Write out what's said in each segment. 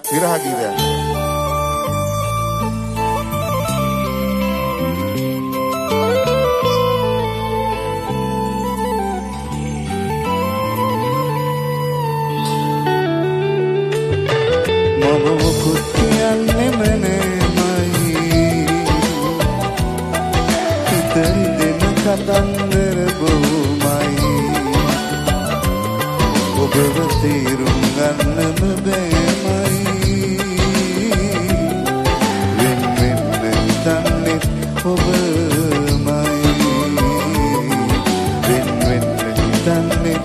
විරහ ගීතයක්. මම මොකුත් කියන්නෙම නෑමයි හිතෙන් දෙන කතන්දර බොහොමයි ඔබව තේරුම් ගන්නම බෑමයි වෙන වෙන හිතන්නේ ඔබමයි වෙන වෙන හිතන්නේ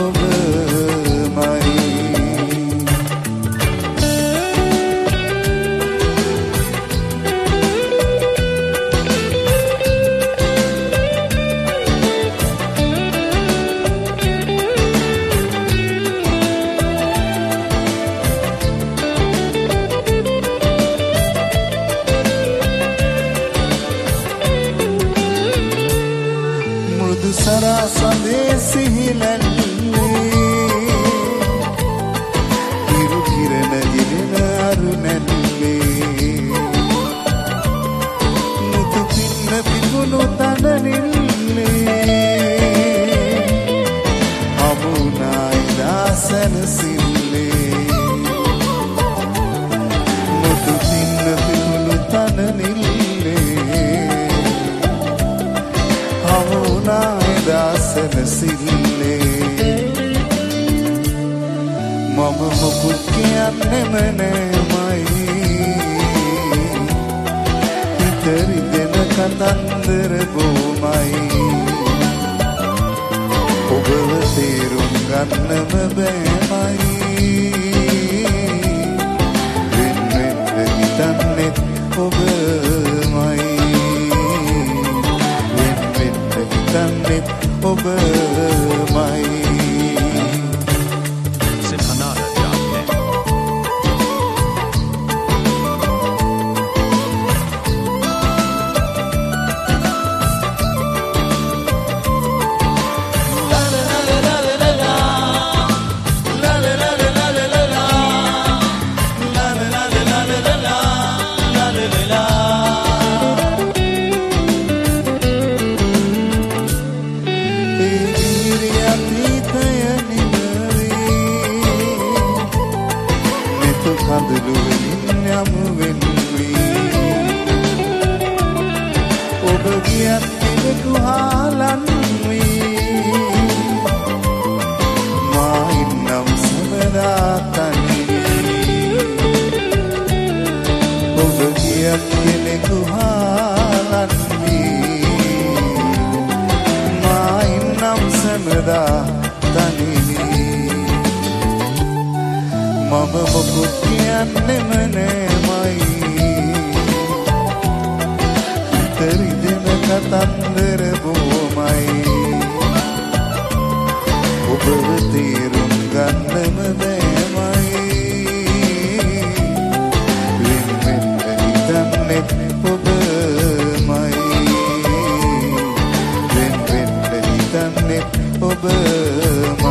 සරසඳේ සිහිලන්නේ ඉරු කිරණ ගෙනෙන අරුණැල්ලේ මුතු පින්න පිපුණු තනනිල්ලේ හමුනායි දාසන සිල්ලේ මුතු පින්න පිපුණු තනනිල්ලේ හමුනායි දාසන සිල්ලේ මම මොකුත් කියන්නෙම නෑමයි හිතරි දෙන කතන්දර බොහොමයි ඔබව තේරුම් ගන්නම බෑමයි වෙන වෙන හිතන්නේ ඔබමයි වෙන වෙන හිතන්නේ ඔබමයි මම මොකුත් කියන්නෙම නෑමයි හිතරි දෙන කතන්දර බොහොමයි ඔබව තේරුම් ගන්නම බෑමයි වෙන වෙන හිතන්නේ ඔබමයි වෙන වෙන හිතන්නේ ඔබමයි